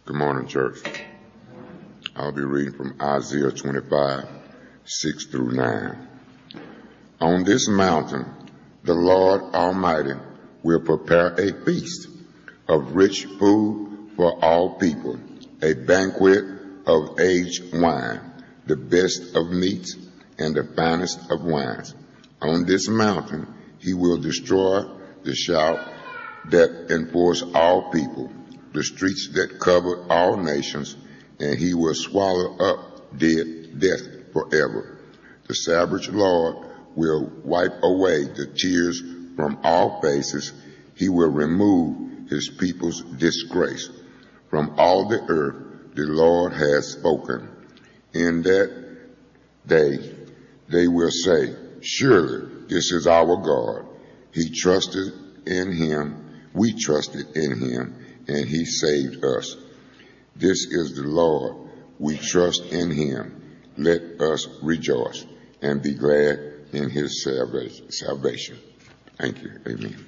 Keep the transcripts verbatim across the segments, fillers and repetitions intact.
Good morning, church. I'll be reading from Isaiah twenty-five, six through nine. On this mountain, the Lord Almighty will prepare a feast of rich food for all people, a banquet of aged wine, the best of meats and the finest of wines. On this mountain, he will destroy the shout that enforce all people, the streets that cover all nations, and he will swallow up dead death forever. The savage Lord will wipe away the tears from all faces. He will remove his people's disgrace. From all the earth the Lord has spoken. In that day they will say, surely this is our God. He trusted in him, we trusted in him, and he saved us. This is the Lord, we trust in him. Let us rejoice and be glad in his salvation. Thank you. Amen.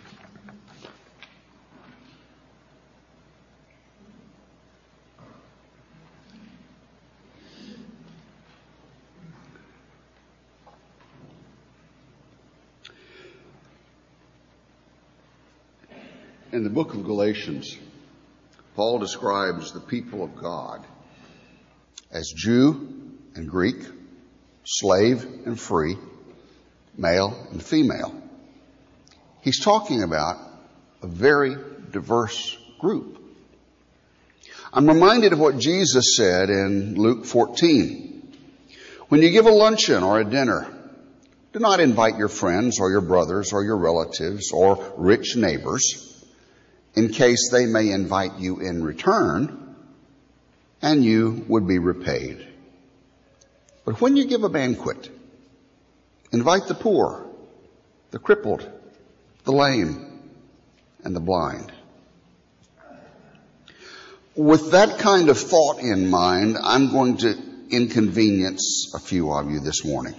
In the book of Galatians, Paul describes the people of God as Jew and Greek, slave and free, male and female. He's talking about a very diverse group. I'm reminded of what Jesus said in Luke fourteen. When you give a luncheon or a dinner, do not invite your friends or your brothers or your relatives or rich neighbors, in case they may invite you in return, and you would be repaid. But when you give a banquet, invite the poor, the crippled, the lame, and the blind. With that kind of thought in mind, I'm going to inconvenience a few of you this morning.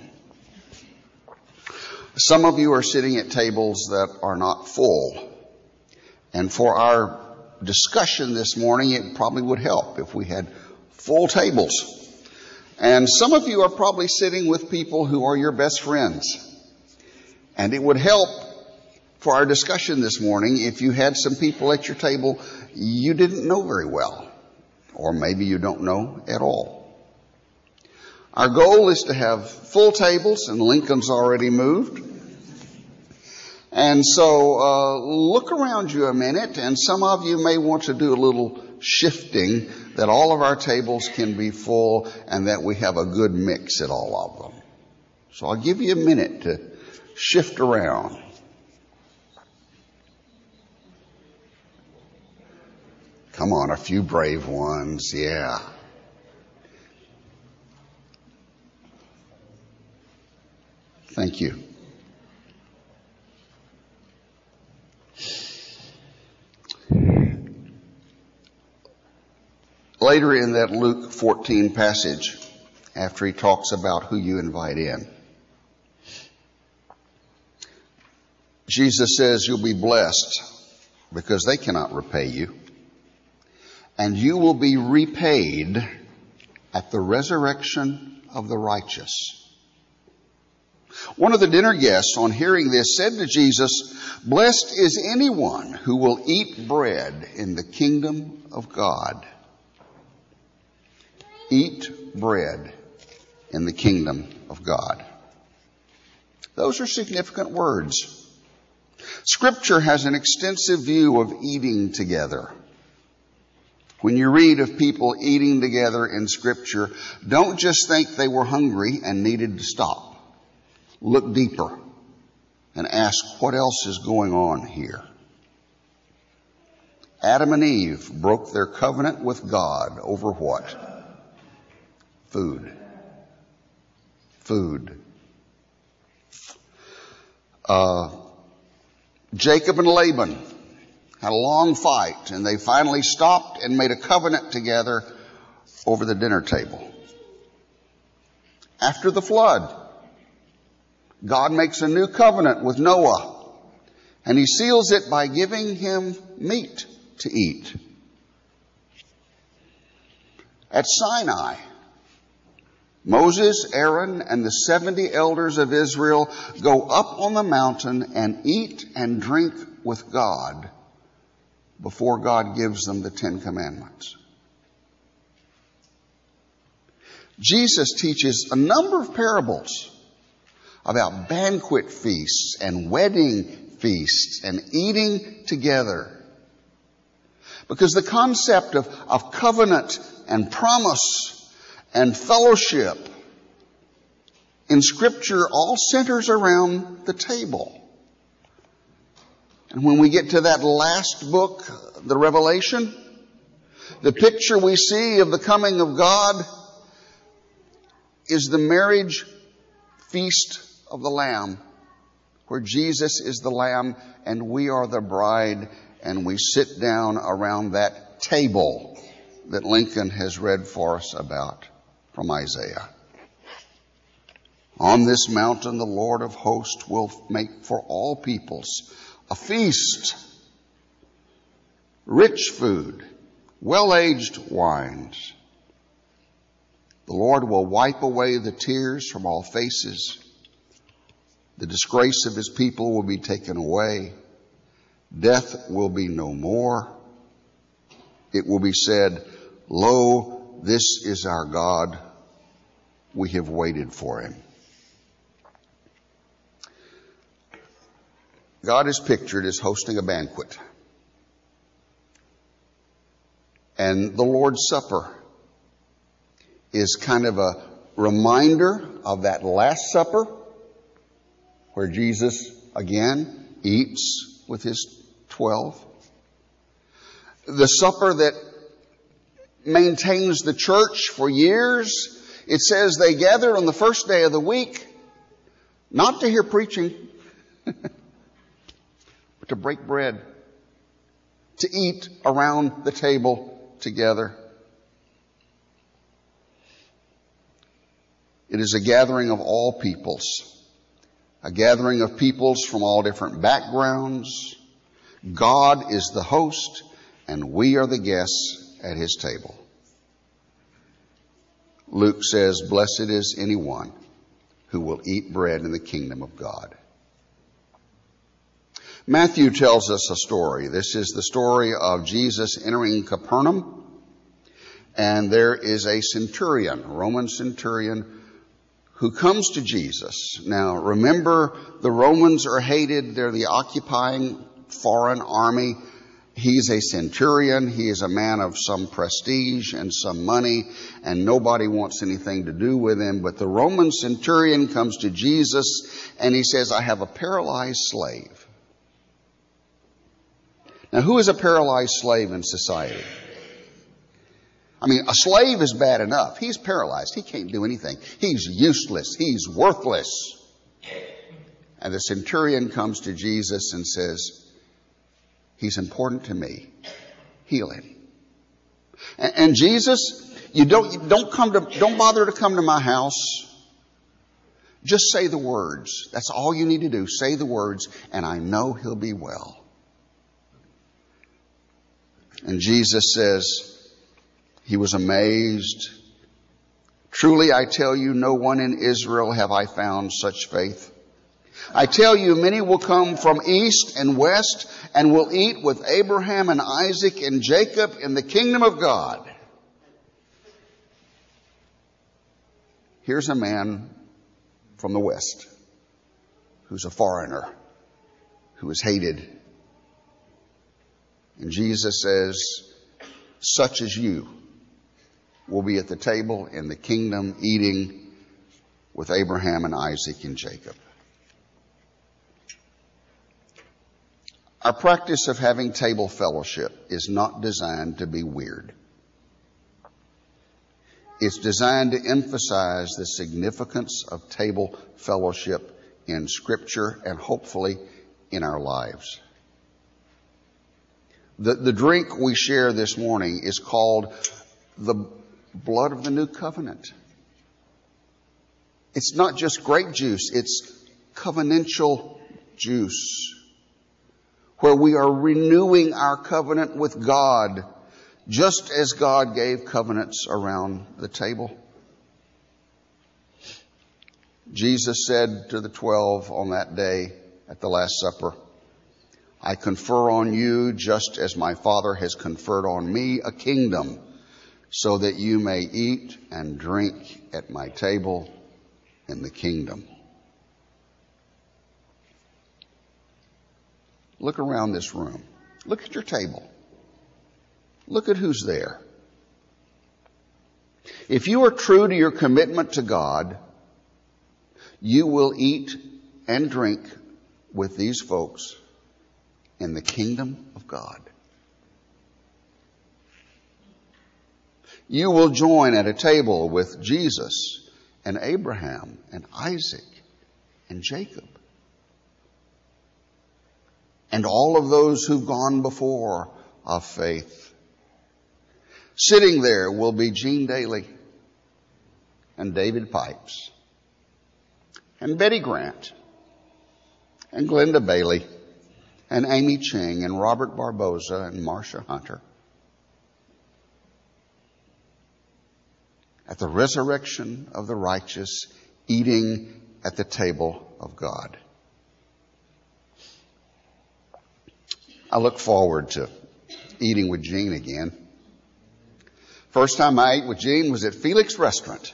Some of you are sitting at tables that are not full. And for our discussion this morning, it probably would help if we had full tables. And some of you are probably sitting with people who are your best friends. And it would help for our discussion this morning if you had some people at your table you didn't know very well, or maybe you don't know at all. Our goal is to have full tables, and Lincoln's already moved. And so uh, look around you a minute, and some of you may want to do a little shifting, that all of our tables can be full and that we have a good mix at all of them. So I'll give you a minute to shift around. Come on, a few brave ones, yeah. Thank you. Later in that Luke fourteen passage, after he talks about who you invite in, Jesus says you'll be blessed because they cannot repay you, and you will be repaid at the resurrection of the righteous. One of the dinner guests, on hearing this, said to Jesus, blessed is anyone who will eat bread in the kingdom of God. Eat bread in the kingdom of God. Those are significant words. Scripture has an extensive view of eating together. When you read of people eating together in Scripture, don't just think they were hungry and needed to stop. Look deeper and ask what else is going on here. Adam and Eve broke their covenant with God over what? Food. Food. Uh, Jacob and Laban had a long fight, and they finally stopped and made a covenant together over the dinner table. After the flood, God makes a new covenant with Noah, and he seals it by giving him meat to eat. At Sinai, Moses, Aaron, and the seventy elders of Israel go up on the mountain and eat and drink with God before God gives them the Ten Commandments. Jesus teaches a number of parables about banquet feasts and wedding feasts and eating together. Because the concept of, of covenant and promise and fellowship in Scripture all centers around the table. And when we get to that last book, the Revelation, the picture we see of the coming of God is the marriage feast of the Lamb, where Jesus is the Lamb and we are the bride, and we sit down around that table that Lincoln has read for us about from Isaiah. On this mountain the Lord of hosts will make for all peoples a feast, rich food, well-aged wines. The Lord will wipe away the tears from all faces. The disgrace of his people will be taken away. Death will be no more. It will be said, Lo, this is our God. We have waited for him. God is pictured as hosting a banquet. And the Lord's Supper is kind of a reminder of that Last Supper, where Jesus again eats with his twelve. The supper that maintains the church for years. It says they gathered on the first day of the week, not to hear preaching, but to break bread, to eat around the table together. It is a gathering of all peoples, a gathering of peoples from all different backgrounds. God is the host, and we are the guests at his table. Luke says, Blessed is anyone who will eat bread in the kingdom of God. Matthew tells us a story. This is the story of Jesus entering Capernaum. And there is a centurion, a Roman centurion, who comes to Jesus. Now, remember, the Romans are hated. They're the occupying foreign army. He's a centurion. He is a man of some prestige and some money, and nobody wants anything to do with him. But the Roman centurion comes to Jesus, and he says, I have a paralyzed slave. Now, who is a paralyzed slave in society? I mean, a slave is bad enough. He's paralyzed. He can't do anything. He's useless. He's worthless. And the centurion comes to Jesus and says, he's important to me. Heal him. And, and Jesus, you don't, you don't come to, don't bother to come to my house. Just say the words. That's all you need to do. Say the words, and I know he'll be well. And Jesus says, he was amazed. Truly, I tell you, no one in Israel have I found such faith. I tell you, many will come from east and west and will eat with Abraham and Isaac and Jacob in the kingdom of God. Here's a man from the west who's a foreigner, who is hated. And Jesus says, such as you will be at the table in the kingdom eating with Abraham and Isaac and Jacob. Our practice of having table fellowship is not designed to be weird. It's designed to emphasize the significance of table fellowship in Scripture and hopefully in our lives. The, the drink we share this morning is called the blood of the new covenant. It's not just grape juice, it's covenantal juice, where we are renewing our covenant with God just as God gave covenants around the table. Jesus said to the twelve on that day at the Last Supper, I confer on you, just as my Father has conferred on me, a kingdom, so that you may eat and drink at my table in the kingdom. Look around this room. Look at your table. Look at who's there. If you are true to your commitment to God, you will eat and drink with these folks in the kingdom of God. You will join at a table with Jesus and Abraham and Isaac and Jacob and all of those who've gone before of faith. Sitting there will be Gene Daly and David Pipes and Betty Grant and Glenda Bailey and Amy Ching and Robert Barboza and Marcia Hunter. At the resurrection of the righteous, eating at the table of God. I look forward to eating with Gene again. First time I ate with Gene was at Felix Restaurant.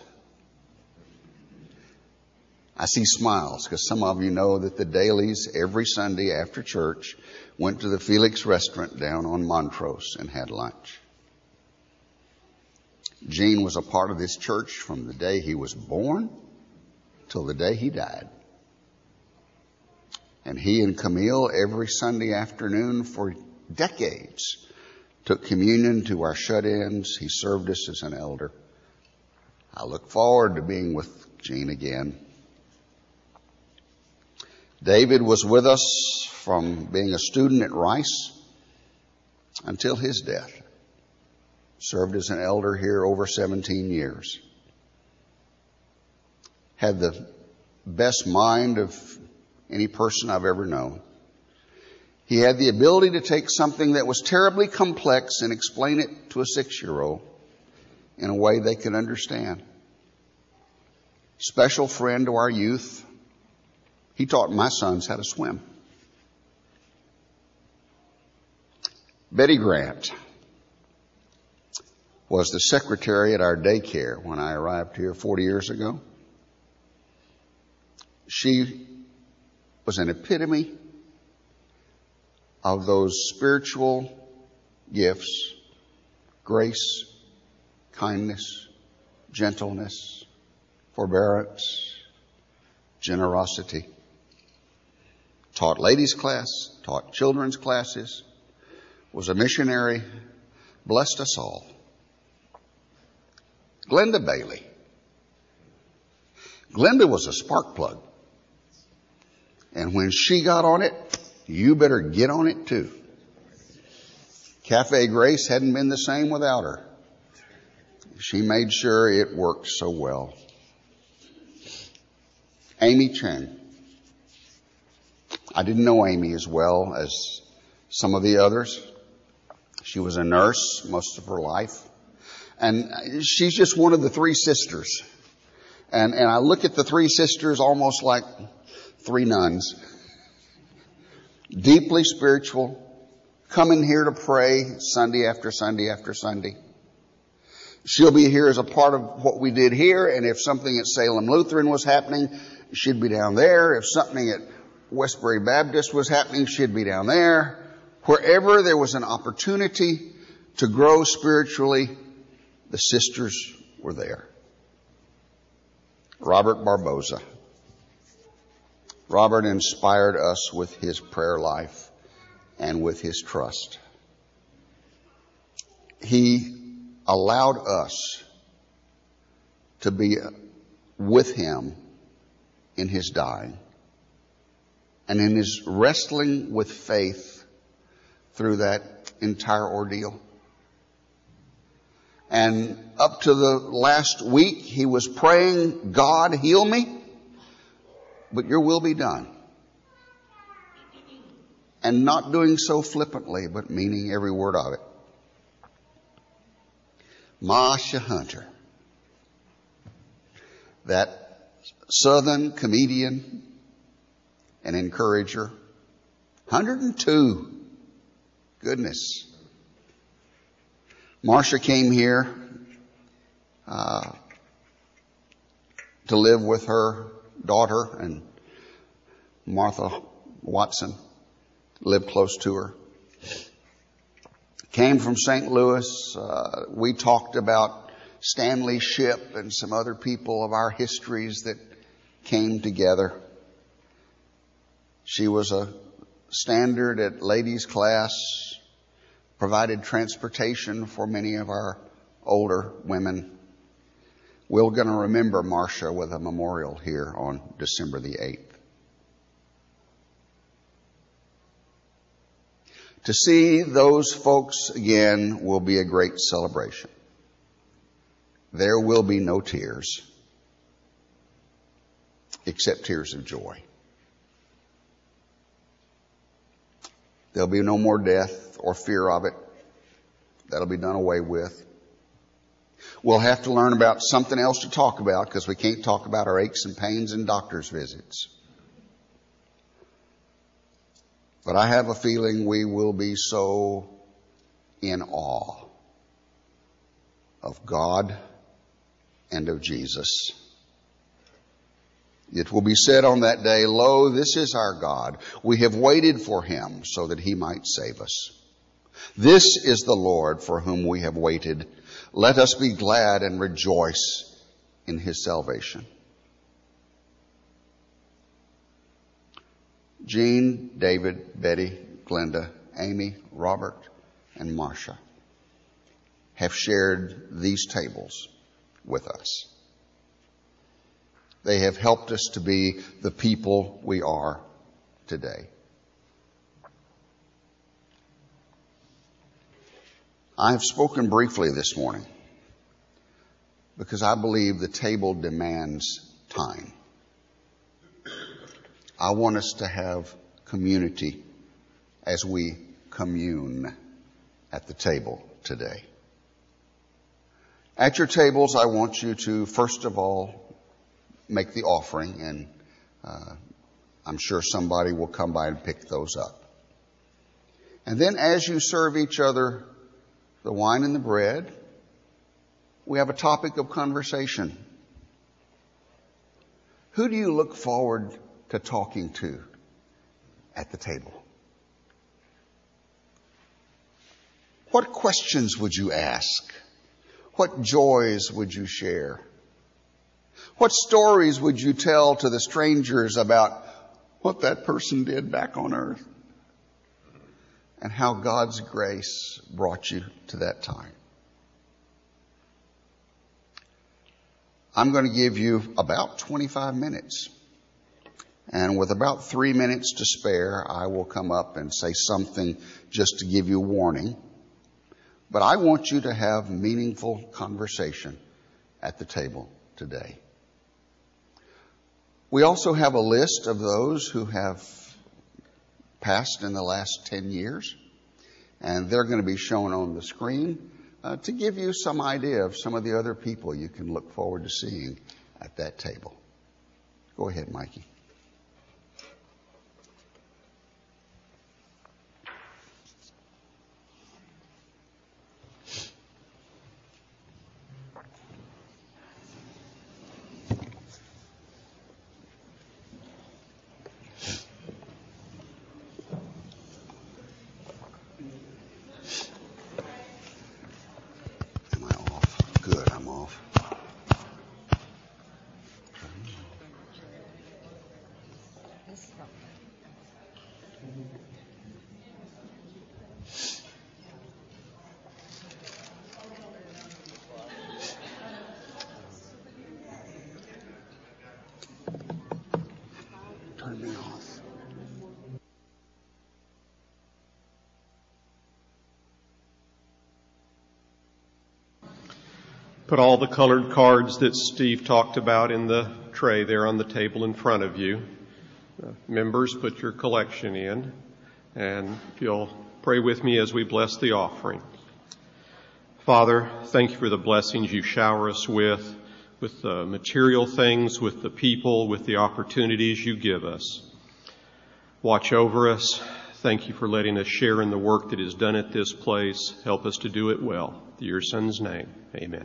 I see smiles because some of you know that the Dailies every Sunday after church went to the Felix Restaurant down on Montrose and had lunch. Gene was a part of this church from the day he was born till the day he died. And he and Camille every Sunday afternoon for decades took communion to our shut-ins. He served us as an elder. I look forward to being with Gene again. David was with us from being a student at Rice until his death. Served as an elder here over seventeen years. Had the best mind of any person I've ever known. He had the ability to take something that was terribly complex and explain it to a six-year-old in a way they could understand. Special friend to our youth. He taught my sons how to swim. Betty Grant was the secretary at our daycare when I arrived here forty years ago. She was an epitome of those spiritual gifts, grace, kindness, gentleness, forbearance, generosity. Taught ladies' class, taught children's classes, was a missionary, blessed us all. Glenda Bailey. Glenda was a spark plug. And when she got on it, you better get on it too. Cafe Grace hadn't been the same without her. She made sure it worked so well. Amy Chang. I didn't know Amy as well as some of the others. She was a nurse most of her life. And she's just one of the three sisters. And, and I look at the three sisters almost like three nuns. Deeply spiritual. Coming here to pray Sunday after Sunday after Sunday. She'll be here as a part of what we did here. And if something at Salem Lutheran was happening, she'd be down there. If something at Westbury Baptist was happening, she'd be down there. Wherever there was an opportunity to grow spiritually, the sisters were there. Robert Barboza. Robert inspired us with his prayer life and with his trust. He allowed us to be with him in his dying and in his wrestling with faith through that entire ordeal. And up to the last week, he was praying, God, heal me, but your will be done. And not doing so flippantly, but meaning every word of it. Marcia Hunter, that Southern comedian and encourager. one hundred two. Goodness. Marcia came here uh, to live with her daughter, and Martha Watson lived close to her. Came from Saint Louis. Uh, we talked about Stanley Shipp and some other people of our histories that came together. She was a standard at ladies' class, provided transportation for many of our older women. We're going to remember Marcia with a memorial here on December the eighth. To see those folks again will be a great celebration. There will be no tears, except tears of joy. There'll be no more death or fear of it. That'll be done away with. We'll have to learn about something else to talk about, because we can't talk about our aches and pains and doctor's visits. But I have a feeling we will be so in awe of God and of Jesus. It will be said on that day, "Lo, this is our God. We have waited for him so that he might save us. This is the Lord for whom we have waited. Let us be glad and rejoice in his salvation." Jean, David, Betty, Glenda, Amy, Robert, and Marcia have shared these tables with us. They have helped us to be the people we are today. I have spoken briefly this morning because I believe the table demands time. I want us to have community as we commune at the table today. At your tables, I want you to, first of all, make the offering, and uh, I'm sure somebody will come by and pick those up. And then as you serve each other the wine and the bread, we have a topic of conversation. Who do you look forward to talking to at the table? What questions would you ask? What joys would you share? What stories would you tell to the strangers about what that person did back on earth and how God's grace brought you to that time? I'm going to give you about twenty-five minutes. And with about three minutes to spare, I will come up and say something just to give you warning. But I want you to have meaningful conversation at the table today. We also have a list of those who have passed in the last ten years. And they're going to be shown on the screen uh, to give you some idea of some of the other people you can look forward to seeing at that table. Go ahead, Mikey. Turn me off. Put all the colored cards that Steve talked about in the tray there on the table in front of you. Uh, members, put your collection in, and if you'll pray with me as we bless the offering. Father, thank you for the blessings you shower us with, with the material things, with the people, with the opportunities you give us. Watch over us. Thank you for letting us share in the work that is done at this place. Help us to do it well. In your Son's name, amen.